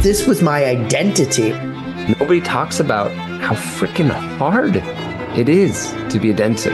this was my identity. Nobody talks about how freaking hard it is to be a dentist.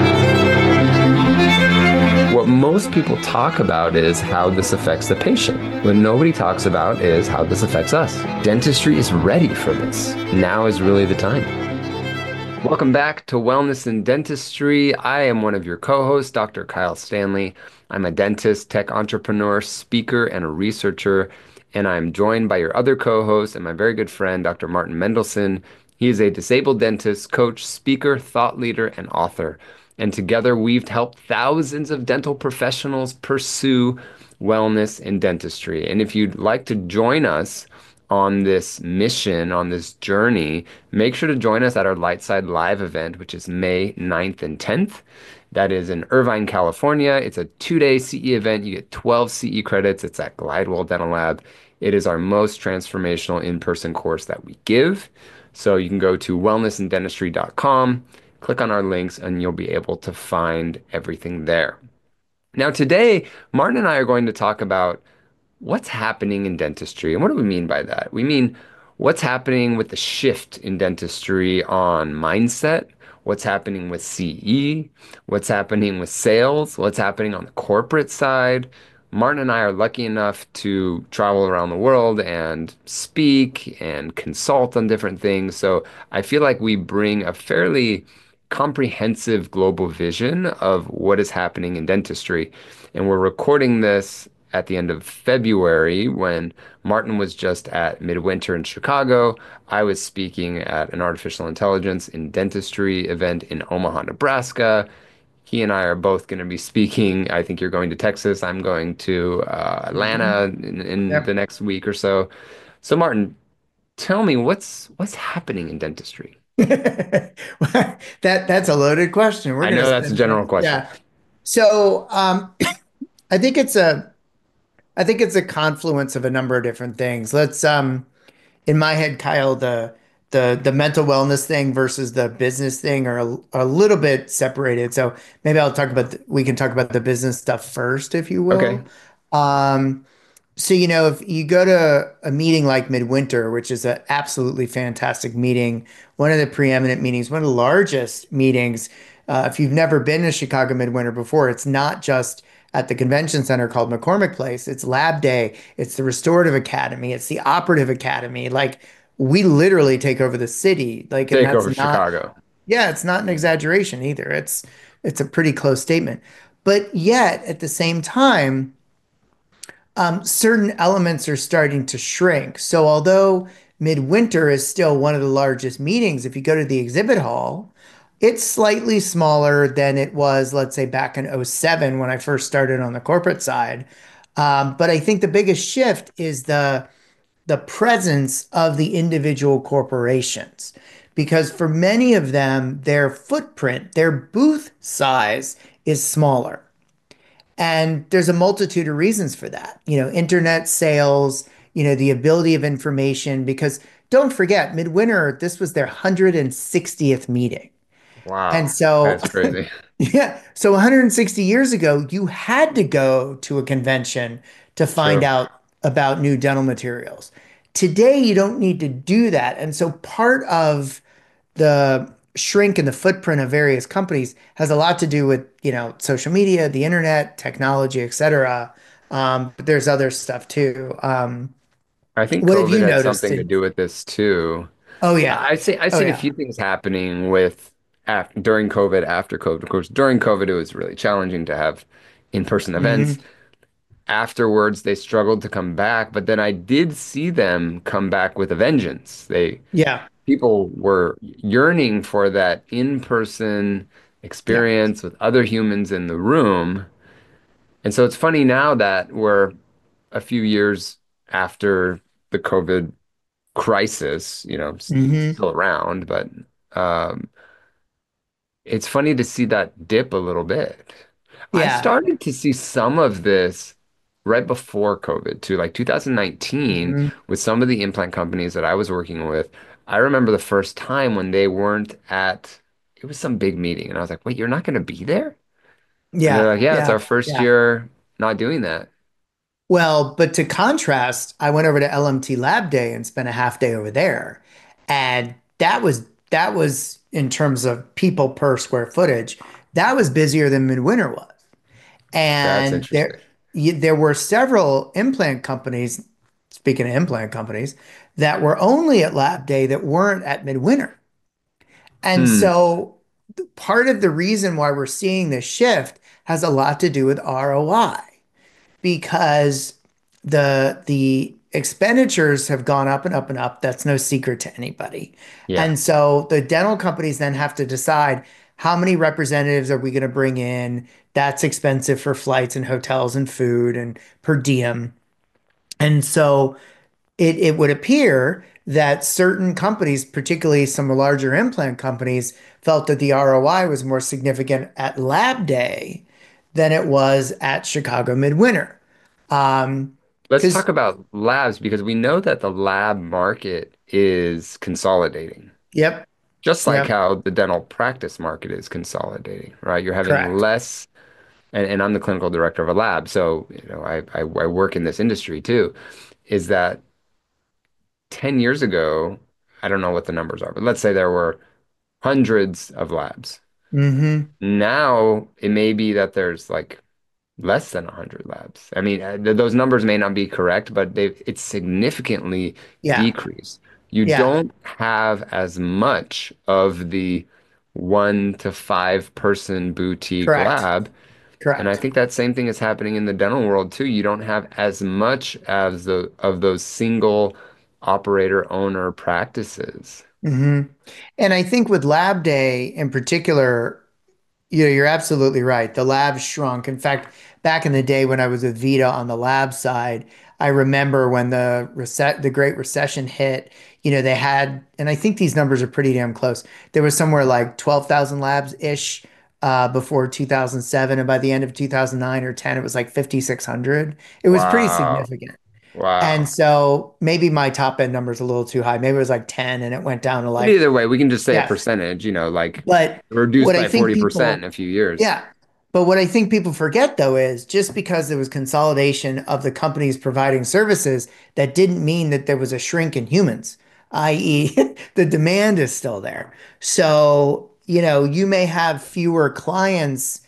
What most people talk about is how this affects the patient. What nobody talks about is how this affects us. Dentistry is ready for this. Now is really the time. Welcome back to Wellness in Dentistry. I am one of your co-hosts, Dr. Kyle Stanley. I'm a dentist, tech entrepreneur, speaker, and a researcher. And I'm joined by your other co-host and my very good friend, Dr. Martin Mendelson. He is a disabled dentist, coach, speaker, thought leader, and author. And together we've helped thousands of dental professionals pursue wellness in dentistry. And if you'd like to join us on this mission, on this journey, make sure to join us at our Lightside Live event, which is May 9th and 10th. That is in Irvine, California. It's a 2-day CE event. You get 12 CE credits. It's at Glidewell Dental Lab. It is our most transformational in-person course that we give. So you can go to wellnessindentistry.com, click on our links, and you'll be able to find everything there. Now, today, Martin and I are going to talk about what's happening in dentistry. And what do we mean by that? We mean what's happening with the shift in dentistry on mindset, what's happening with CE, what's happening with sales, what's happening on the corporate side. Martin and I are lucky enough to travel around the world and speak and consult on different things. So I feel like we bring a fairly comprehensive global vision of what is happening in dentistry. And we're recording this at the end of February when Martin was just at Midwinter in Chicago. I was speaking at an artificial intelligence in dentistry event in Omaha, Nebraska. He and I are both going to be speaking. I think you're going to Texas. I'm going to Atlanta Mhm. in the Yep. next week or so. So Martin, tell me what's happening in dentistry? That's a loaded question. We're I gonna know that's a spend general question. yeah. So I think it's a confluence of a number of different things. Let's in my head, Kyle, the mental wellness thing versus the business thing are a little bit separated. So maybe we can talk about the business stuff first, if you Okay. will. Um, So, if you go to a meeting like Midwinter, which is an absolutely fantastic meeting, one of the preeminent meetings, one of the largest meetings, if you've never been to Chicago Midwinter before, it's not just at the convention center called McCormick Place. It's Lab Day, it's the Restorative Academy, it's the Operative Academy. Like, we literally take over the city. Like, and Take that's over not, Chicago. yeah, it's not an exaggeration either. It's a pretty close statement. But yet, at the same time, certain elements are starting to shrink. So although Midwinter is still one of the largest meetings, if you go to the exhibit hall, it's slightly smaller than it was, let's say, back in '07 when I first started on the corporate side. But I think the biggest shift is the presence of the individual corporations. Because for many of them, their footprint, their booth size is smaller. And there's a multitude of reasons for that. Internet sales, the ability of information, because don't forget, Midwinter, this was their 160th meeting. And Wow. so, That's crazy. yeah, so 160 years ago, you had to go to a convention to find True. out about new dental materials. Today, you don't need to do that. And so part of the shrink in the footprint of various companies has a lot to do with, social media, the internet, technology, et cetera. But there's other stuff too. I think What have COVID you had noticed something to do with this too. Oh yeah. I've Oh seen a yeah. few things happening with during COVID, after COVID. Of course, during COVID, it was really challenging to have in-person events. Hmm. Afterwards, they struggled to come back, but then I did see them come back with a vengeance. Yeah. People were yearning for that in-person Yeah. experience with other humans in the room. And so it's funny now that we're a few years after the COVID crisis, Hmm. still around, but um, it's funny to see that dip a little bit. I Yeah. started to see some of this right before COVID too, like 2019 Hmm. with some of the implant companies that I was working with. I remember the first time when they weren't it was some big meeting, and I was like, wait, you're not going to be there? And they're Yeah. like, yeah, it's Yeah. our first Yeah. year not doing that. Well, but to contrast, I went over to LMT Lab Day and spent a half day over there. And that was in terms of people per square footage, that was busier than Midwinter was. That's And there interesting. there were several implant companies, speaking of implant companies, that were only at Lab Day that weren't at Midwinter. And Hmm. so part of the reason why we're seeing this shift has a lot to do with ROI because the expenditures have gone up and up and up. That's no secret to anybody. Yeah. And so the dental companies then have to decide how many representatives are we going to bring in? That's expensive for flights and hotels and food and per diem. And so it would appear that certain companies, particularly some larger implant companies, felt that the ROI was more significant at Lab Day than it was at Chicago Midwinter. Let's Because, talk about labs because we know that the lab market is consolidating, yep, just like yep, how the dental practice market is consolidating, right? You're having correct. less, and I'm the clinical director of a lab, so I work in this industry too. Is that 10 years ago, I don't know what the numbers are, but let's say there were hundreds of labs. Hmm. Now it may be that there's like less than 100 labs. I mean, th those numbers may not be correct, but it's significantly Yeah, decreased. You yeah, don't have as much of the 1 to 5 person boutique correct, lab. And I correct. think that same thing is happening in the dental world too. You don't have as much as the of those single operator owner practices. Hmm. And I think with Lab Day in particular, you're absolutely right. The lab shrunk. In fact, back in the day when I was with Vita on the lab side, I remember when the Great Recession hit, they had, and I think these numbers are pretty damn close. There was somewhere like 12,000 labs ish before 2007, and by the end of 2009 or 10, it was like 5,600. It was pretty Wow. significant. And Wow. so maybe my top end number is a little too high. Maybe it was like 10 and it went down to But like, either way, we can just say a yeah. percentage, like But reduced what I by think 40% in people a few years. Yeah. But what I think people forget though is just because there was consolidation of the companies providing services, that didn't mean that there was a shrink in humans, i.e., the demand is still there. So, you may have fewer clients,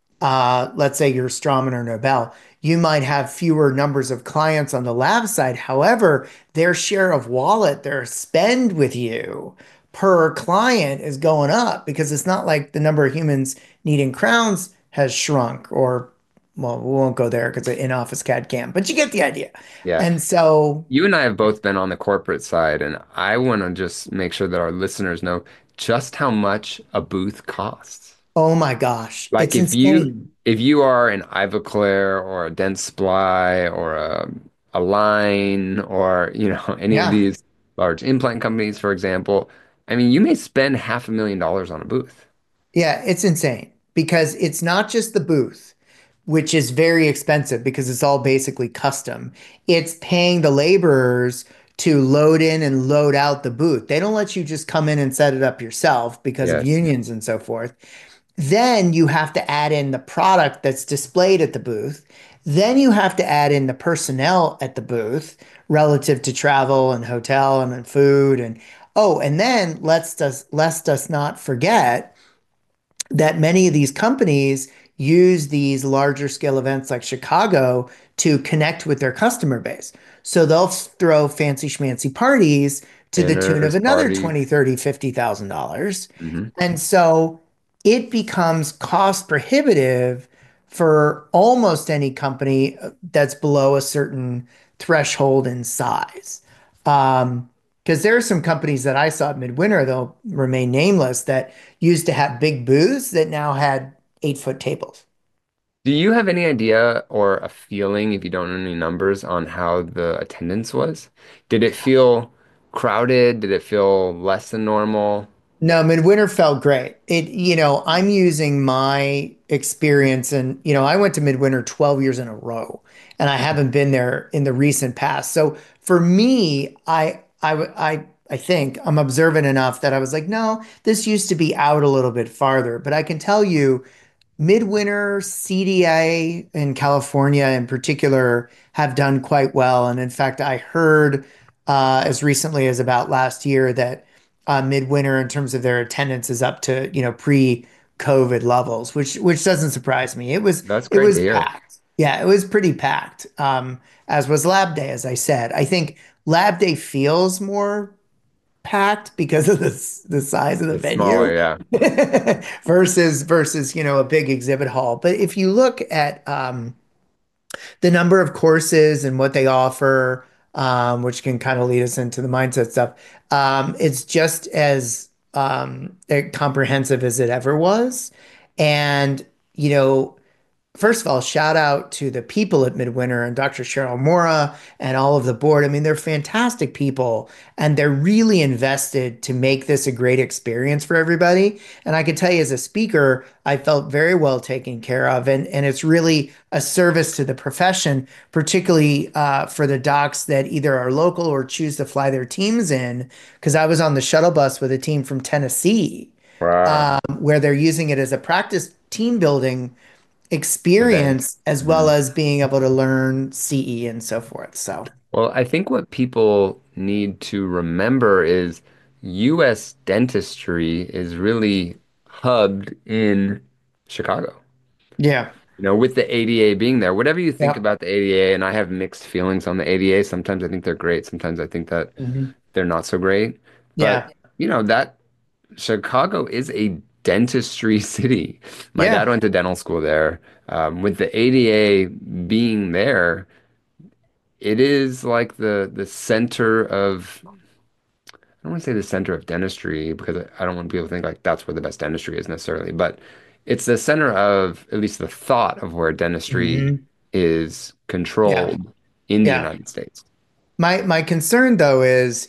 let's say you're Straumann or Nobel, you might have fewer numbers of clients on the lab side. However, their share of wallet, their spend with you per client is going up because it's not like the number of humans needing crowns has shrunk or, well, we won't go there because of in-office CAD CAM, but you get the idea. Yeah. And so, You and I have both been on the corporate side, and I want to just make sure that our listeners know just how much a booth costs. oh my gosh, Like it's insane. if you are an Ivoclar or a Dentsply or a Line or any of Yeah. these large implant companies, for example, I mean you may spend $500,000 on a booth. Yeah, it's insane because it's not just the booth, which is very expensive because it's all basically custom. It's paying the laborers to load in and load out the booth. They don't let you just come in and set it up yourself because of Yes. unions and so forth. Then you have to add in the product that's displayed at the booth. Then you have to add in the personnel at the booth relative to travel and hotel and food and oh, and then let's us not forget that many of these companies use these larger scale events like Chicago to connect with their customer base. So they'll throw fancy schmancy parties to the tune of Dinners, another parties. 20, 30, $50,000. Hmm. And so it becomes cost prohibitive for almost any company that's below a certain threshold in size. Because there are some companies that I saw at Midwinter, they'll remain nameless, that used to have big booths that now had 8-foot tables. Do you have any idea or a feeling, if you don't know any numbers, on how the attendance was? Did it feel crowded? Did it feel less than normal? No, Midwinter felt great. I'm using my experience and, I went to Midwinter 12 years in a row and I haven't been there in the recent past. So for me, I think I'm observant enough that I was like, no, this used to be out a little bit farther, but I can tell you Midwinter, CDA in California in particular have done quite well. And in fact, I heard as recently as about last year that Midwinter, in terms of their attendance, is up to, pre-COVID levels, which doesn't surprise me. It was That's it great to was hear. packed. Yeah, it was pretty packed. As was Lab Day, as I said. I think Lab Day feels more packed because of the size of the It's smaller, venue yeah. versus a big exhibit hall. But if you look at the number of courses and what they offer, which can kind of lead us into the mindset stuff, it's just as comprehensive as it ever was. And you know, first of all, shout out to the people at Midwinter and Dr. Cheryl Mora and all of the board. I mean, they're fantastic people and they're really invested to make this a great experience for everybody. And I can tell you as a speaker, I felt very well taken care of. And it's really a service to the profession, particularly for the docs that either are local or choose to fly their teams in. Because I was on the shuttle bus with a team from Tennessee Wow. where they're using it as a practice team building Event. experience as well Mhm. as being able to learn CE and so forth. So, Well, I think what people need to remember is US dentistry is really hubbed in Chicago. yeah. With the ADA being there, whatever you think Yeah. about the ADA, and I have mixed feelings on the ADA. Sometimes I think they're great. Sometimes I think that Mhm. they're not so great. But, Yeah. that Chicago is a dentistry city. My dad Yeah. went to dental school there. With the ADA being there, it is like the center of, I don't want to say the center of dentistry because I don't want people to think like that's where the best dentistry is necessarily, but it's the center of at least the thought of where dentistry Mhm. is Yeah. controlled in the Yeah. United States. My concern though is,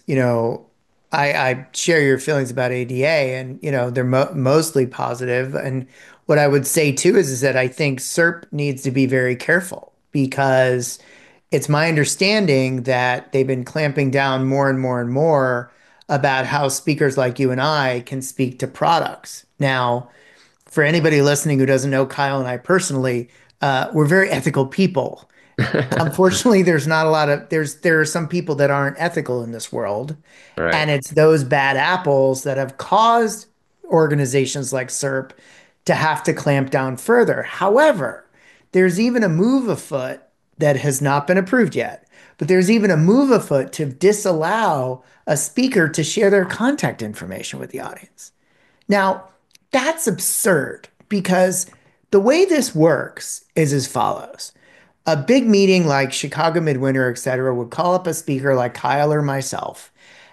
I share your feelings about ADA and, they're mostly positive. And what I would say too is that I think SERP needs to be very careful because it's my understanding that they've been clamping down more and more and more about how speakers like you and I can speak to products. Now, for anybody listening who doesn't know Kyle and I personally, we're very ethical people. Unfortunately, there's not a lot of there are some people that aren't ethical in this world, Right. and it's those bad apples that have caused organizations like SERP to have to clamp down further. However, there's even a move afoot that has not been approved yet, but there's even a move afoot to disallow a speaker to share their contact information with the audience. Now, that's absurd because the way this works is as follows. A big meeting like Chicago Midwinter, et cetera, would call up a speaker like Kyle or myself,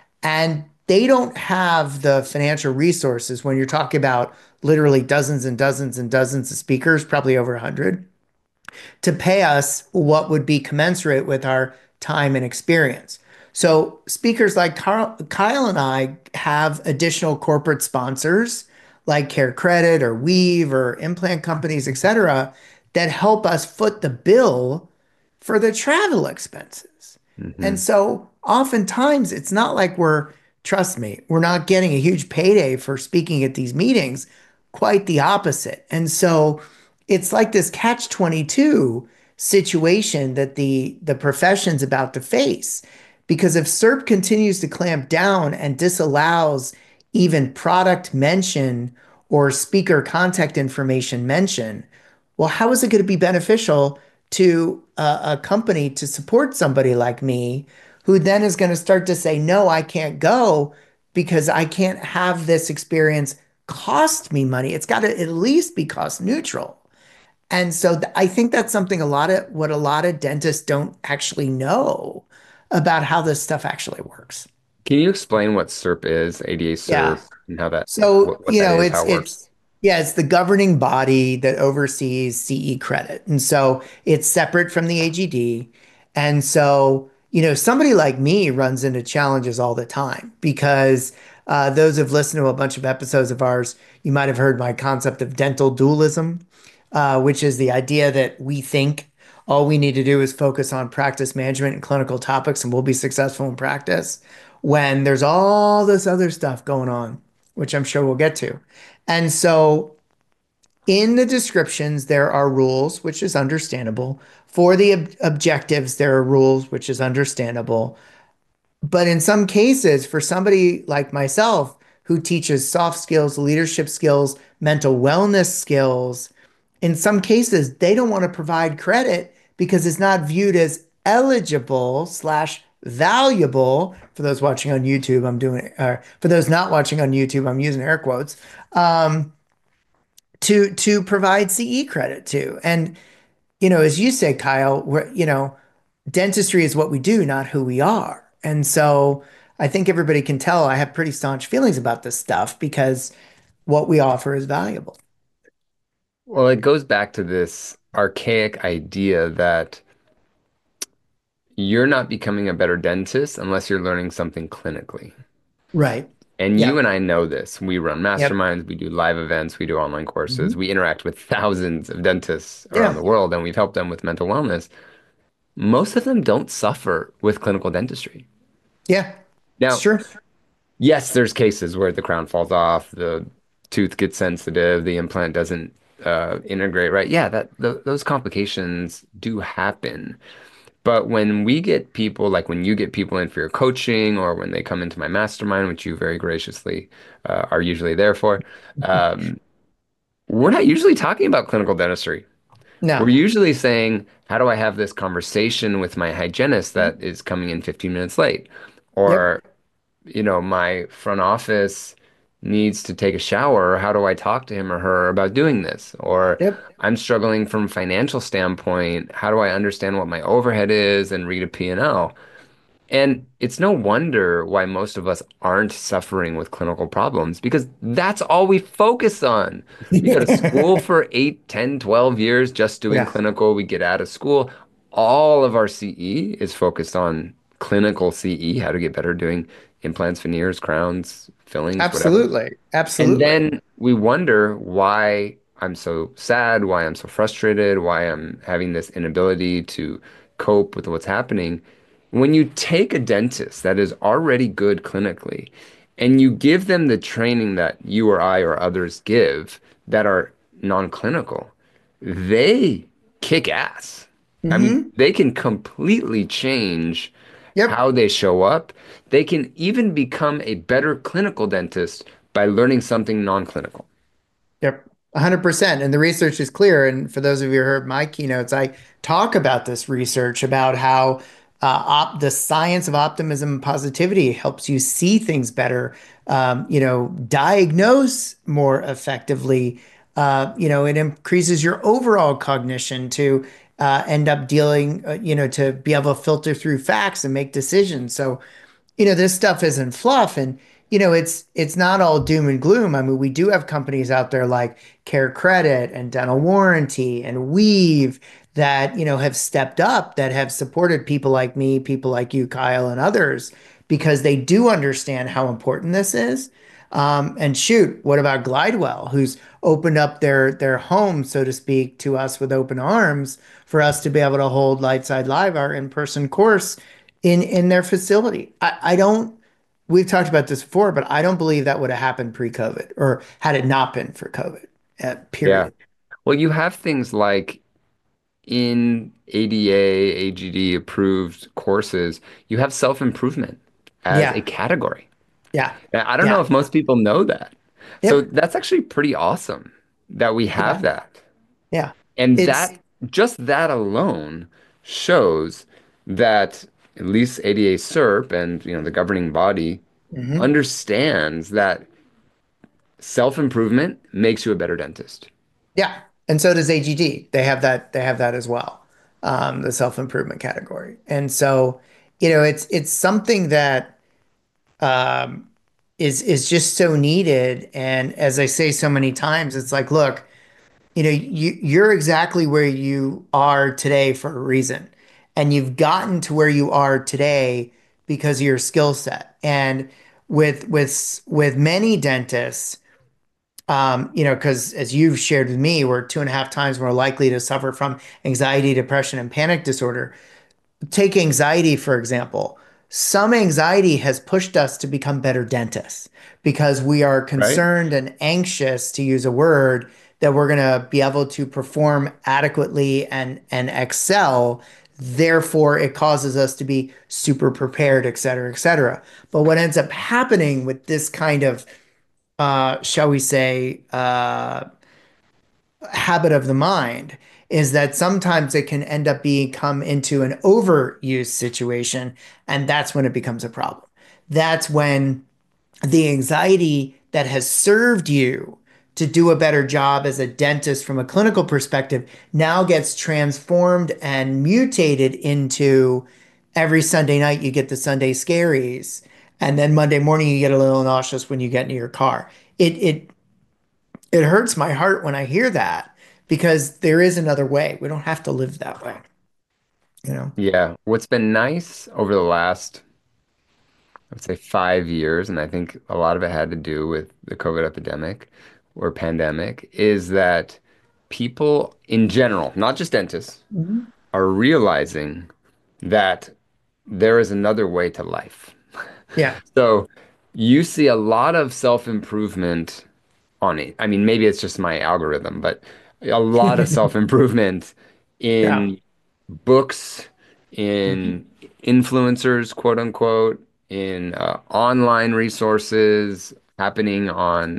and they don't have the financial resources when you're talking about literally dozens and dozens and dozens of speakers, probably over 100, to pay us what would be commensurate with our time and experience. So speakers like Kyle and I have additional corporate sponsors like Care Credit or Weave or implant companies, et cetera, that help us foot the bill for the travel expenses. And Hmm. so oftentimes it's not like trust me, we're not getting a huge payday for speaking at these meetings, quite the opposite. And so it's like this catch 22 situation that the profession's about to face. Because if SERP continues to clamp down and disallows even product mention or speaker contact information mention, well, how is it going to be beneficial to a company to support somebody like me who then is going to start to say, no, I can't go because I can't have this experience cost me money. It's got to at least be cost neutral. And so I think that's something a lot of dentists don't actually know about how this stuff actually works. Can you explain what SERP is, ADA Yeah. SERP, and how that So, what that is, how it's it works? yeah, it's the governing body that oversees CE credit. And so it's separate from the AGD. And so, somebody like me runs into challenges all the time because those who've listened to a bunch of episodes of ours, you might have heard my concept of dental dualism, which is the idea that we think all we need to do is focus on practice management and clinical topics and we'll be successful in practice when there's all this other stuff going on, which I'm sure we'll get to. And so In the descriptions, there are rules, which is understandable. For the objectives, there are rules, which is understandable. But in some cases, for somebody like myself who teaches soft skills, leadership skills, mental wellness skills, in some cases, they don't want to provide credit because it's not viewed as eligible slash valuable. For those watching on YouTube, I'm doing, for those not watching on YouTube, I'm using air quotes, um, to provide CE credit to. And, as you say, Kyle, dentistry is what we do, not who we are. And so I think everybody can tell I have pretty staunch feelings about this stuff because what we offer is valuable. Well, it goes back to this archaic idea that you're not becoming a better dentist unless you're learning something clinically. Right. And you Yep. and I know this. We run Yep. masterminds, we do live events, we do online courses, Mhm. we interact with thousands of dentists around Yeah. the world, and we've helped them with mental wellness. Most of them don't suffer with clinical dentistry. Yeah. It's Now, true. yes, there's cases where the crown falls off, the tooth gets sensitive, the implant doesn't integrate right. Yeah, those complications do happen. But when we get people, like when you get people in for your coaching or when they come into my mastermind, which you very graciously are usually there for, um, we're not usually talking about clinical dentistry. We're No. usually saying, how do I have this conversation with my hygienist that is coming in 15 minutes late? Yep. Or my front office needs to take a shower. How do I talk to him or her about doing this? Or Yep. I'm struggling from a financial standpoint. How do I understand what my overhead is and read a P&L? And it's no wonder why most of us aren't suffering with clinical problems because that's all we focus on. We go to school for 8, 10, 12 years just doing Yeah. clinical. We get out of school. All of our CE is focused on clinical CE, how to get better doing implants, veneers, crowns, fillings, whatever. Absolutely. And Absolutely. then we wonder why I'm so sad, why I'm so frustrated, why I'm having this inability to cope with what's happening. When you take a dentist that is already good clinically and you give them the training that you or I or others give that are non-clinical, they kick ass. I mean, Hmm. they can completely change Yep. how they show up. They can even become a better clinical dentist by learning something non-clinical. Yep, 100%. And the research is clear. And for those of you who heard my keynotes, I talk about this research about how the science of optimism and positivity helps you see things better, diagnose more effectively. It increases your overall cognition to end up dealing, to be able to filter through facts and make decisions. So this stuff isn't fluff, and it's not all doom and gloom. I mean, we do have companies out there like Care Credit and Dental Warranty and Weave that, have stepped up, that have supported people like me, people like you, Kyle, and others, because they do understand how important this is. And shoot, what about Glidewell, who's opened up their home, so to speak, to us with open arms for us to be able to hold Lightside Live, our in-person course, in their facility. I don't. We've talked about this before, but I don't believe that would have happened pre-COVID or had it not been for COVID. Yeah. Period. Well, you have things like in ADA, AGD approved courses, you have self-improvement as a Yeah. category. Yeah. And I don't know Yeah. if most people know that. So Yep. that's actually pretty awesome that we have Yeah. that. Yeah. And It's that just that alone shows that at least ADA CERP and the governing body mhm. understands that self-improvement makes you a better dentist. Yeah. And so does AGD. They have that as well. The self-improvement category. And so, it's something that um, is just so needed. And as I say so many times, it's like, look, you're exactly where you are today for a reason. And you've gotten to where you are today because of your skill set. And with many dentists, because as you've shared with me, we're 2.5 times more likely to suffer from anxiety, depression, and panic disorder. Take anxiety, for example. Some anxiety has pushed us to become better dentists because we are Right? concerned and anxious, to use a word, that we're going to be able to perform adequately and excel. Therefore, it causes us to be super prepared, et cetera, et cetera. But what ends up happening with this kind of, shall we say, habit of the mind is that sometimes it can end up become into an overuse situation, and that's when it becomes a problem. That's when the anxiety that has served you to do a better job as a dentist from a clinical perspective now gets transformed and mutated into every Sunday night you get the Sunday scaries, and then Monday morning you get a little nauseous when you get into your car. It hurts my heart when I hear that because there is another way. We don't have to live that way, you know? Yeah. What's been nice over the last, I would say, 5 years, and I think a lot of it had to do with the COVID epidemic or pandemic, is that people in general, not just dentists, Mhm. are realizing that there is another way to life. Yeah. So you see a lot of self-improvement on it. I mean, maybe it's just my algorithm, but a lot of self-improvement Yeah. in books, Mhm. in influencers, quote unquote, in online resources, happening on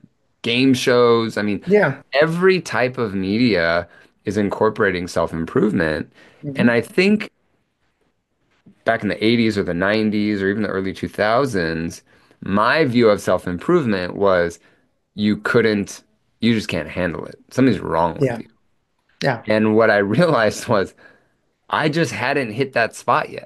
game shows. I mean, Yeah. every type of media is incorporating self-improvement. And Mhm. I think back in the 80s or the 90s or even the early 2000s, my view of self-improvement was you couldn't, you just can't handle it. Something's wrong with Yeah. you. Yeah. And what I realized was I just hadn't hit that spot yet.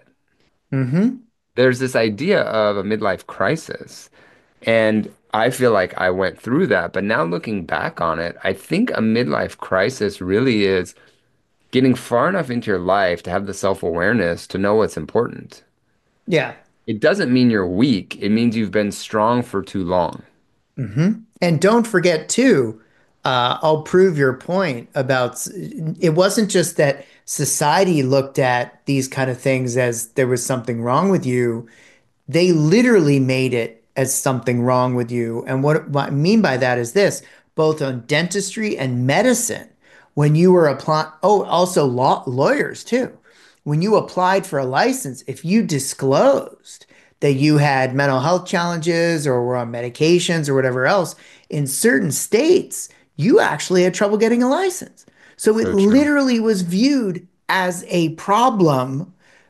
Hmm. There's this idea of a midlife crisis. And I feel like I went through that. But now looking back on it, I think a midlife crisis really is getting far enough into your life to have the self-awareness to know what's important. Yeah. It doesn't mean you're weak. It means you've been strong for too long. Hmm. And don't forget too, I'll prove your point about it wasn't just that society looked at these kind of things as there was something wrong with you. They literally made it as something wrong with you. And what I mean by that is this, both on dentistry and medicine, when you were applying, oh, also lawyers too. When you applied for a license, if you disclosed that you had mental health challenges or were on medications or whatever else, in certain states, you actually had trouble getting a license. So it So true. literally was viewed as a problem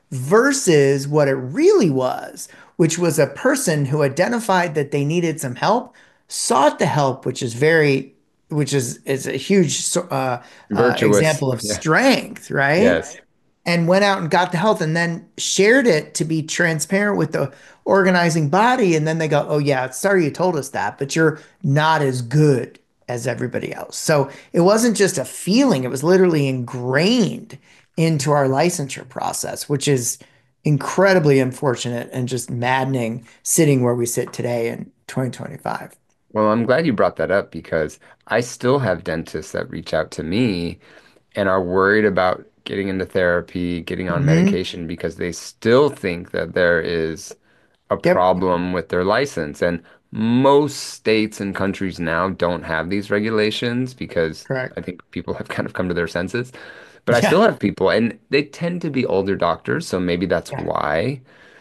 versus what it really was, which was a person who identified that they needed some help, sought the help, which is a huge Virtuous. example of Yeah. strength, right? Yes. And went out and got the health and then shared it to be transparent with the organizing body. And then they go, oh, yeah, sorry you told us that, but you're not as good as everybody else. So it wasn't just a feeling, it was literally ingrained into our licensure process, which is incredibly unfortunate and just maddening sitting where we sit today in 2025. Well, I'm glad you brought that up because I still have dentists that reach out to me and are worried about getting into therapy, getting on Hmm. medication because they still think that there is a Yep. problem with their license. And most states and countries now don't have these regulations because Correct. I think people have kind of come to their senses. But I Yeah. still have people, and they tend to be older doctors, so maybe that's Yeah. why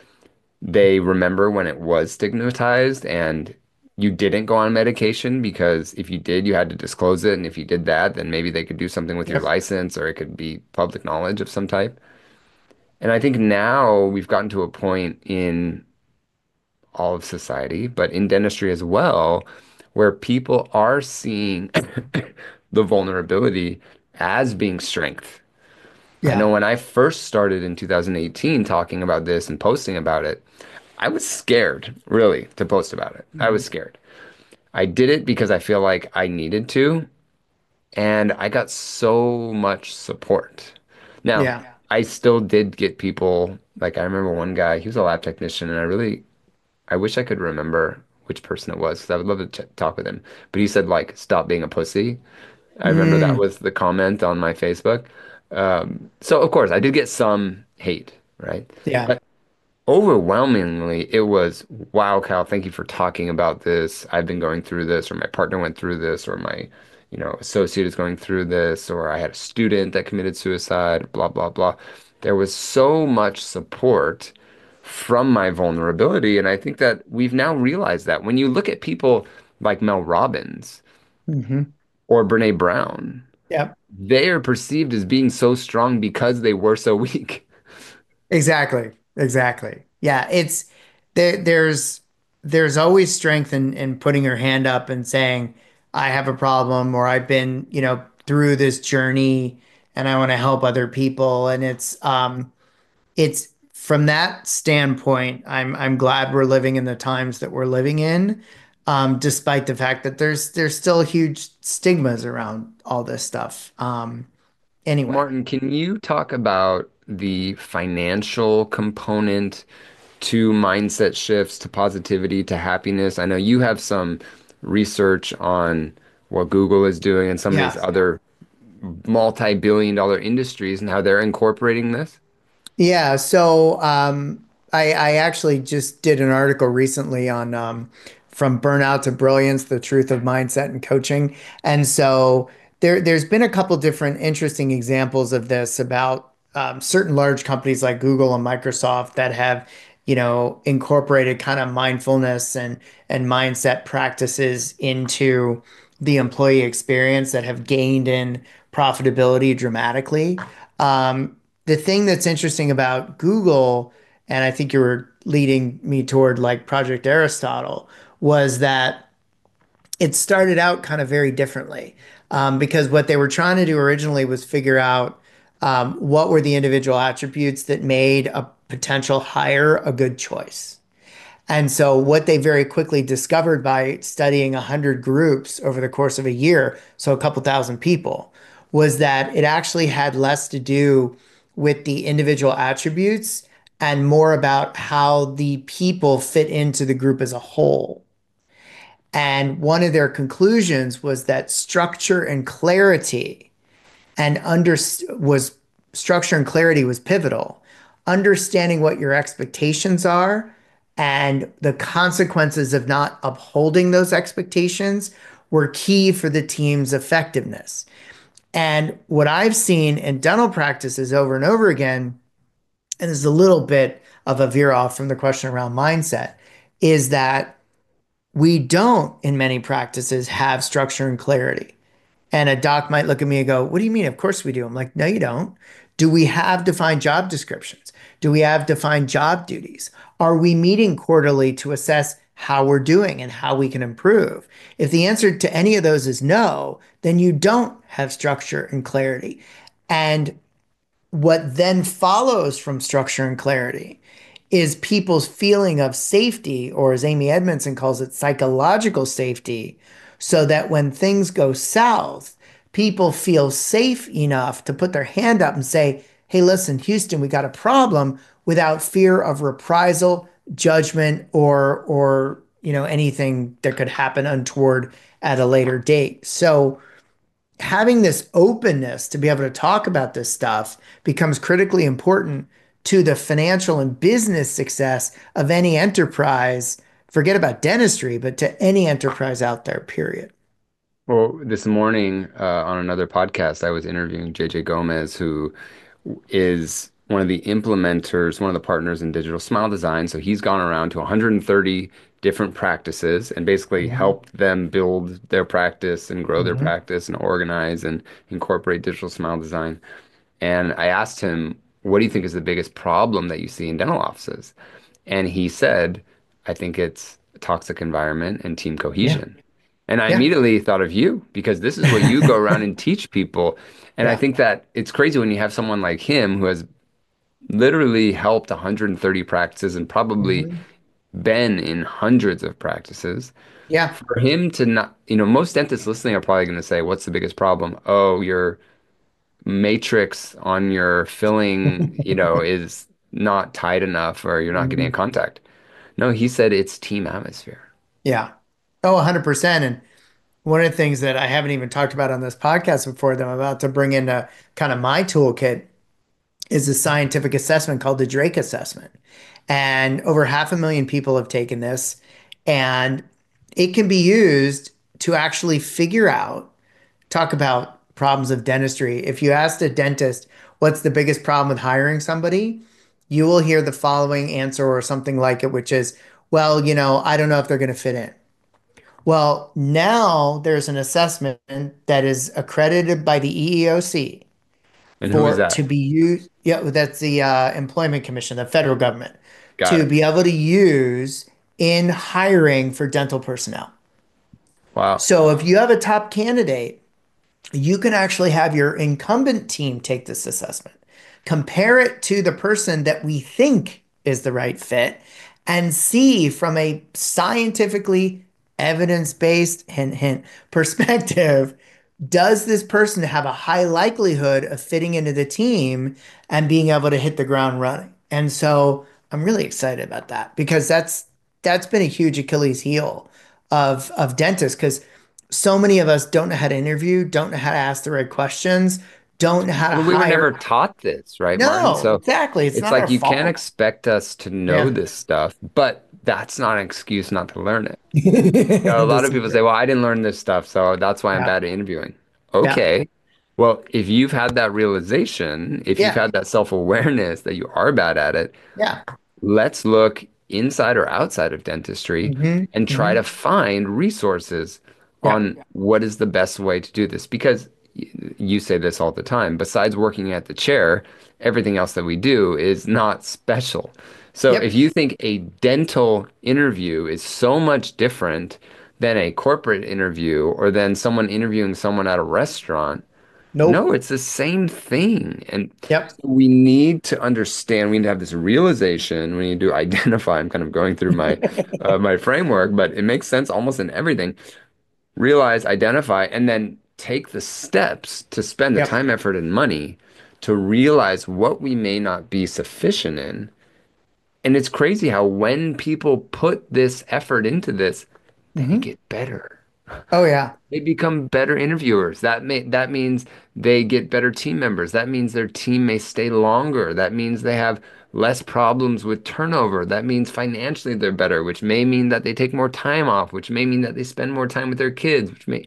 they remember when it was stigmatized and you didn't go on medication because if you did, you had to disclose it. And if you did that, then maybe they could do something with your Yep. license or it could be public knowledge of some type. And I think now we've gotten to a point in all of society, but in dentistry as well, where people are seeing the vulnerability as being strength. I know Yeah. when I first started in 2018 talking about this and posting about it, I was scared, really, to post about it. I was Mhm. scared. I did it because I feel like I needed to, and I got so much support. Now, Yeah. I still did get people, like I remember one guy, he was a lab technician, and I wish I could remember which person it was, because I would love to ch talk with him. But he said, like, stop being a pussy. I remember that Mm. was the comment on my Facebook. So, of course, I did get some hate, right? Yeah. But overwhelmingly, it was, wow, Cal, thank you for talking about this. I've been going through this, or my partner went through this, or my, associate is going through this, or I had a student that committed suicide, blah, blah, blah. There was so much support from my vulnerability. And I think that we've now realized that when you look at people like Mel Robbins Hmm. or Brene Brown, Yep. they are perceived as being so strong because they were so weak. Exactly. Exactly. Yeah, it's there there's always strength in putting your hand up and saying, I have a problem, or I've been, through this journey and I want to help other people. And it's from that standpoint, I'm glad we're living in the times that we're living in, despite the fact that there's still huge stigmas around all this stuff. Anyway. Martin, can you talk about the financial component to mindset shifts, to positivity, to happiness? I know you have some research on what Google is doing and some of these Yeah. other multi-billion dollar industries and how they're incorporating this. Yeah, so I actually just did an article recently on from burnout to brilliance, the truth of mindset and coaching. And so there's been a couple different interesting examples of this about certain large companies like Google and Microsoft that have, incorporated kind of mindfulness and mindset practices into the employee experience that have gained in profitability dramatically. The thing that's interesting about Google, and I think you were leading me toward like Project Aristotle, was that it started out kind of very differently. Because what they were trying to do originally was figure out what were the individual attributes that made a potential hire a good choice. And so, what they very quickly discovered by studying 100 groups over the course of a year, so a couple thousand people, was that it actually had less to do with the individual attributes and more about how the people fit into the group as a whole. And one of their conclusions was that structure and clarity and under was structure and clarity was pivotal. Understanding what your expectations are and the consequences of not upholding those expectations were key for the team's effectiveness. And what I've seen in dental practices over and over again, and this is a little bit of a veer off from the question around mindset, is that we don't, in many practices, have structure and clarity. And a doc might look at me and go, what do you mean? Of course we do. I'm like, no, you don't. Do we have defined job descriptions? Do we have defined job duties? Are we meeting quarterly to assess how we're doing and how we can improve? If the answer to any of those is no, then you don't have structure and clarity. And what then follows from structure and clarity is people's feeling of safety, or as Amy Edmondson calls it, psychological safety, so that when things go south, people feel safe enough to put their hand up and say, hey, listen, Houston, we got a problem, without fear of reprisal, judgment, or anything that could happen untoward at a later date. So having this openness to be able to talk about this stuff becomes critically important to the financial and business success of any enterprise. Forget about dentistry, but to any enterprise out there, period. Well, this morning on another podcast, I was interviewing JJ Gomez, who is one of the implementers, one of the partners in Digital Smile Design. So he's gone around to 130 different practices and basically Mhm. helped them build their practice and grow their Mhm. practice and organize and incorporate Digital Smile Design. And I asked him, what do you think is the biggest problem that you see in dental offices? And he said, I think it's a toxic environment and team Yeah. cohesion. And I Yeah. immediately thought of you because this is what you go around and teach people. And I Yeah. think that it's crazy when you have someone like him who has literally helped 130 practices and probably Mhm. been in hundreds of practices. Yeah. For him to not, most dentists listening are probably going to say, what's the biggest problem? Oh, your matrix on your filling, is not tight enough or you're not getting a Mhm. contact. No, he said it's team atmosphere. Yeah. Oh, 100%. And one of the things that I haven't even talked about on this podcast before that I'm about to bring into kind of my toolkit is a scientific assessment called the Drake assessment. And over 500,000 people have taken this, and it can be used to actually figure out talk about problems of dentistry. If you asked a dentist, what's the biggest problem with hiring somebody, you will hear the following answer or something like it, which is, well, I don't know if they're going to fit in. Well, now there's an assessment that is accredited by the EEOC And who is for that? to be used. Yeah, that's the Employment Commission, the federal government, Got to it. be able to use in hiring for dental personnel. Wow. So if you have a top candidate, you can actually have your incumbent team take this assessment, compare it to the person that we think is the right fit, and see from a scientifically evidence-based hint hint perspective, does this person have a high likelihood of fitting into the team and being able to hit the ground running? And so I'm really excited about that because that's been a huge Achilles heel of dentists because so many of us don't know how to interview, don't know how to ask the right questions, don't know how to Well, we were hire. never taught this, right, Martin? No, So exactly. It's it's not like our you can't fault. expect us to know Yeah. this stuff, but that's not an excuse not to learn it. A lot This of is people true. say, well, I didn't learn this stuff, so that's why I'm Yeah. bad at interviewing. Yeah. Okay. Well, if you've had that realization, if you've Yeah. had that self-awareness that you are bad at it, Yeah. let's look inside or outside of dentistry Hmm. and try to Hmm. find resources Yeah. on what is the best way to do this. Because you say this all the time, besides working at the chair, everything else that we do is not special. So if Yep. you think a dental interview is so much different than a corporate interview or than someone interviewing someone at a restaurant, no, Nope. it's the same thing. And Yep. so we need to understand, we need to have this realization, we need to identify. I'm kind of going through my my framework, but it makes sense almost in everything. Realize, identify, and then take the steps to spend the Yep. time, effort, and money to realize what we may not be sufficient in. And it's crazy how when people put this effort into this, they Hmm. get better. Oh yeah. They become better interviewers. That means they get better team members. That means their team may stay longer. That means they have less problems with turnover. That means financially they're better, which may mean that they take more time off, which may mean that they spend more time with their kids, which may,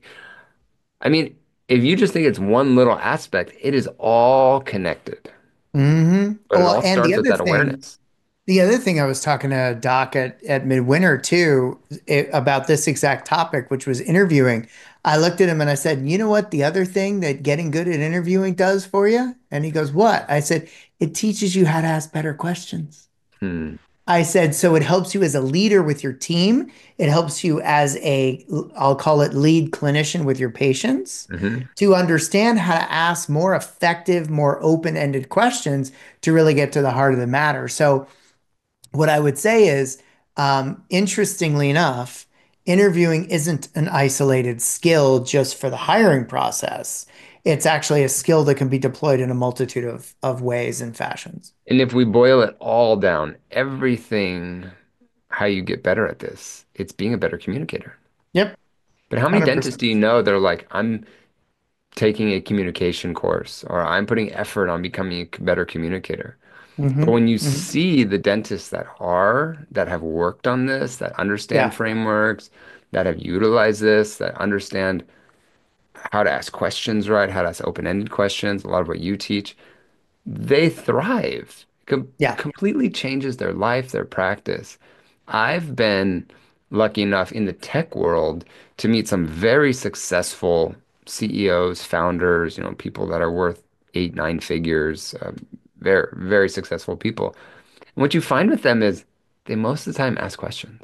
I mean, if you just think it's one little aspect, it is all connected. Hmm. But it Well, all and starts with that awareness. the other thing I was talking to Doc at Midwinter too, about this exact topic, which was interviewing. I looked at him and I said, "You know what? The other thing that getting good at interviewing does for you?" And he goes, "What?" I said, "It teaches you how to ask better questions." Hmm. I said, "So it helps you as a leader with your team. It helps you as I'll call it lead clinician with your patients Hmm. to understand how to ask more effective, more open-ended questions to really get to the heart of the matter." So what I would say is, interestingly enough, interviewing isn't an isolated skill just for the hiring process. It's actually a skill that can be deployed in a multitude of ways and fashions. And if we boil it all down, everything, how you get better at this, it's being a better communicator. Yep, But how many dentists 100%. do you know that are like, I'm taking a communication course or I'm putting effort on becoming a better communicator? But Hmm. when you Hmm. see the dentists that have worked on this, that understand Yeah. frameworks, that have utilized this, that understand how to ask questions right, how to ask open-ended questions, a lot of what you teach, they thrive. Yeah. Completely changes their life, their practice. I've been lucky enough in the tech world to meet some very successful CEOs, founders, people that are worth eight, nine figures, very, very successful people. And what you find with them is they most of the time ask questions.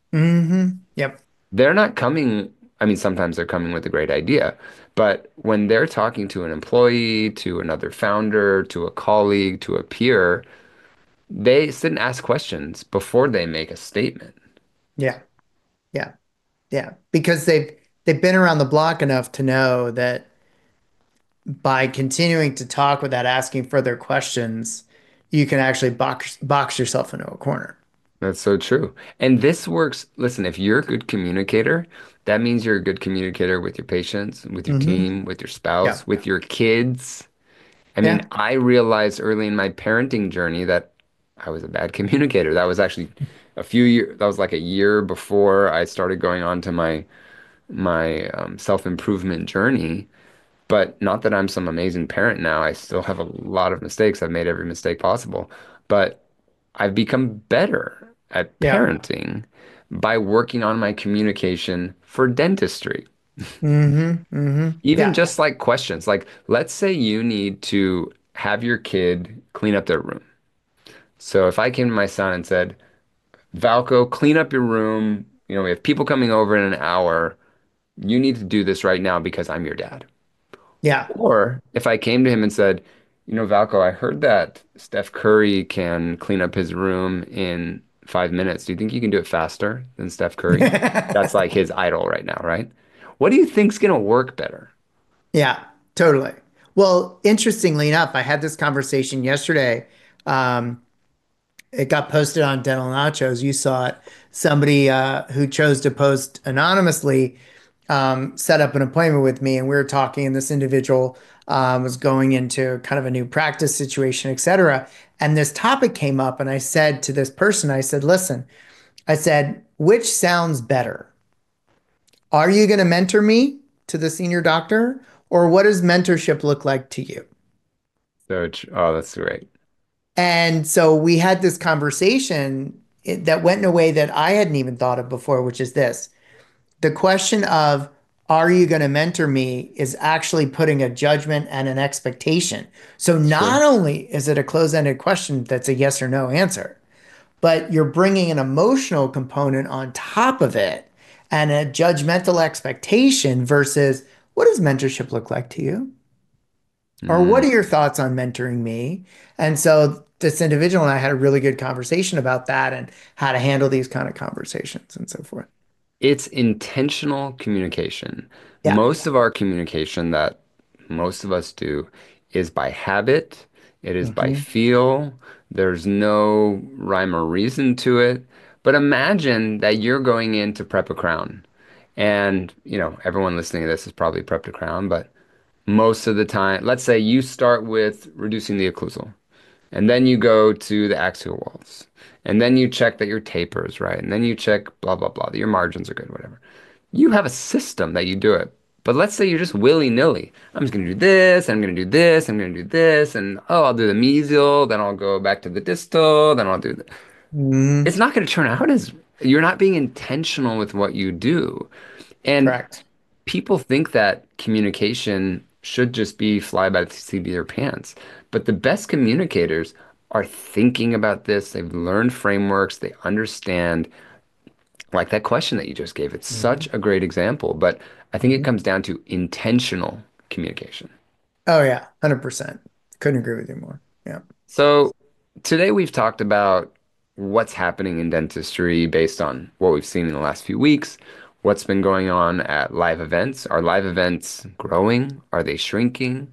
Yep. They're not coming, I mean, sometimes they're coming with a great idea, but when they're talking to an employee, to another founder, to a colleague, to a peer, they sit and ask questions before they make a statement. Yeah. Yeah. Yeah. Because they've been around the block enough to know that by continuing to talk without asking further questions, you can actually box yourself into a corner. That's so true. And this works. Listen, if you're a good communicator, that means you're a good communicator with your patients, with your Hmm. team, with your Yeah. spouse, with your kids. I mean, Yeah. I realized early in my parenting journey that I was a bad communicator. That was actually that was like a year before I started going on to my self-improvement journey. But not that I'm some amazing parent now. I still have a lot of mistakes. I've made every mistake possible. But I've become better at Yeah. parenting by working on my communication for dentistry. Even Yeah. just like questions, like let's say you need to have your kid clean up their room. So if I came to my son and said, Valco, clean up your room. We have people coming over in an hour. You need to do this right now because I'm your dad. Yeah. Or if I came to him and said, Valco, I heard that Steph Curry can clean up his room in 5 minutes. Do you think you can do it faster than Steph Curry? That's like his idol right now, right? What do you think's gonna work better? Yeah, totally. Well, interestingly enough, I had this conversation yesterday. Um, it got posted on Dental Nachos. You saw it. Somebody who chose to post anonymously set up an appointment with me, and we were talking. And this individual was going into kind of a new practice situation, et cetera. And this topic came up, and I said to this person, I said, "Listen," I said, "which sounds better? Are you going to mentor me to the senior doctor, or what does mentorship look like to you?" Oh, that's great. And so we had this conversation that went in a way that I hadn't even thought of before, which is this. The question of, are you going to mentor me, is actually putting a judgment and an expectation. So It's true. not only is it a closed-ended question that's a yes or no answer, but you're bringing an emotional component on top of it and a judgmental expectation versus, what does mentorship look like to you? Or what Mm. are your thoughts on mentoring me? And so this individual and I had a really good conversation about that and how to handle these kind of conversations and so forth. It's intentional communication. Yeah. Most of our communication that most of us do is by habit, it is by Hmm. feel. There's no rhyme or reason to it. But imagine that you're going in to prep a crown. And, everyone listening to this has probably prepped a crown, but most of the time, let's say you start with reducing the occlusal. And then you go to the axial walls. And then you check that your taper is right. And then you check blah, blah, blah, that your margins are good, whatever. You have a system that you do it. But let's say you're just willy-nilly. I'm just going to do this, I'm going to do this, I'm going to do this, and oh, I'll do the mesial, then I'll go back to the distal, then I'll do the... Hmm. It's not going to turn out as you're not being intentional with what you do. And Correct. people think that communication should just be fly by the seat of their pants. But the best communicators are thinking about this. They've learned frameworks. They understand, like that question that you just gave. It's such Hmm. a great example. But I think it Hmm. comes down to intentional communication. Oh yeah, 100%. Couldn't agree with you more. Yeah. So today we've talked about what's happening in dentistry based on what we've seen in the last few weeks, what's been going on at live events. Are live events growing? Are they shrinking?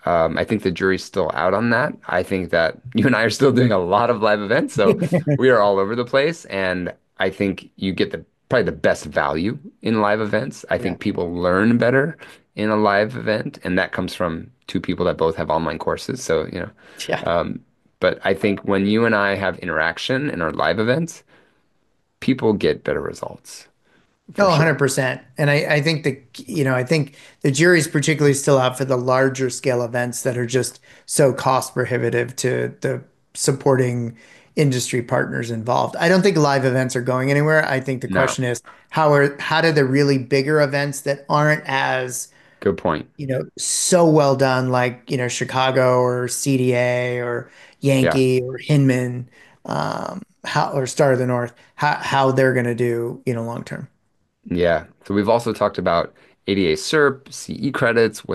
I think the jury's still out on that. I think that you and I are still doing a lot of live events, so we are all over the place, and I think you get the probably the best value in live events. I Yeah. think people learn better in a live event, and that comes from two people that both have online courses. So, Yeah. um, but I think when you and I have interaction in our live events, people get better results Oh, for sure. 100%. And I think I think the jury's particularly still out for the larger scale events that are just so cost prohibitive to the supporting industry partners involved. I don't think live events are going anywhere. I think the No, question is, how do the really bigger events that aren't as, good point. so well done, like, Chicago or CDA or Yeah. Yankee or Hinman, how, or Star of the North, how they're going to do, long term. Yeah. So we've also talked about ADA CERP, CE credits,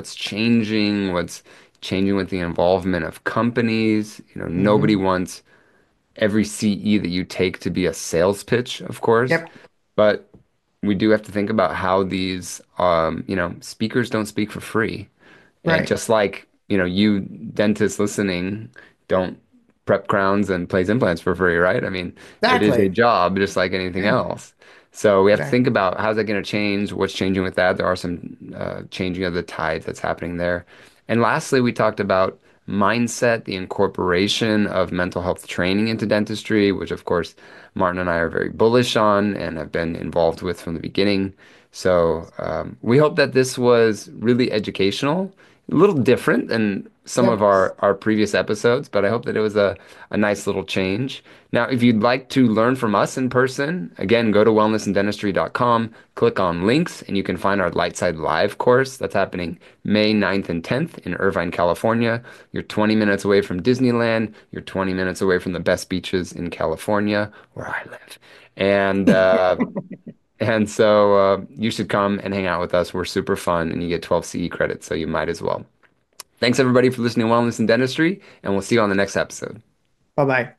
what's changing with the involvement of companies. Nobody Hmm. wants every CE that you take to be a sales pitch, of course. Yep. But we do have to think about how these, speakers don't speak for free. And Right. just like, you dentists listening don't prep crowns and place implants for free, right? I mean, it is a Exactly. job just like anything Yeah. else. So we have to think Exactly. about how's that going to change, what's changing with that. There are some changing of the tides that's happening there. And lastly, we talked about mindset, the incorporation of mental health training into dentistry, which of course Martin and I are very bullish on and have been involved with from the beginning. So we hope that this was really educational, a little different than some of Yep. our previous episodes, but I hope that it was a nice little change. Now, if you'd like to learn from us in person, again, go to wellnessanddentistry.com, click on links, and you can find our Lightside Live course that's happening May 9th and 10th in Irvine, California. You're 20 minutes away from Disneyland. You're 20 minutes away from the best beaches in California, where I live. And so you should come and hang out with us. We're super fun, and you get 12 CE credits, so you might as well. Thanks everybody for listening to Wellness and Dentistry, and we'll see you on the next episode. Bye bye.